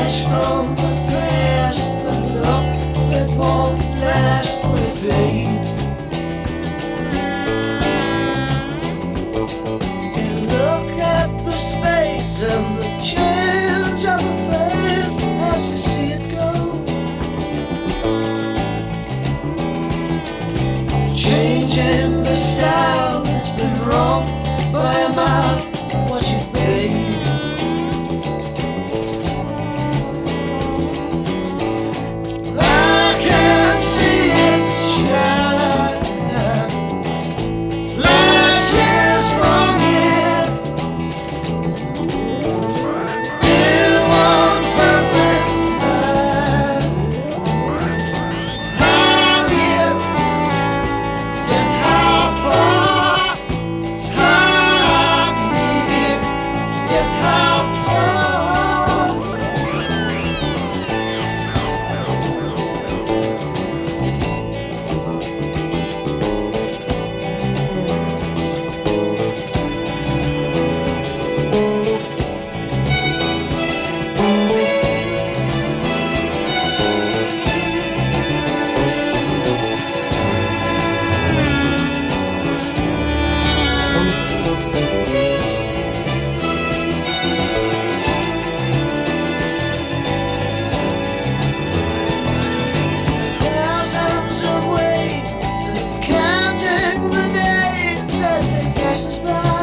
flash from the past, but look, it won't last, will it, babe? And look at the space and the change of the face as we see it go. Changing the style that's been wrong by a mile, watch it, babe. Of ways of counting the days as they pass us by.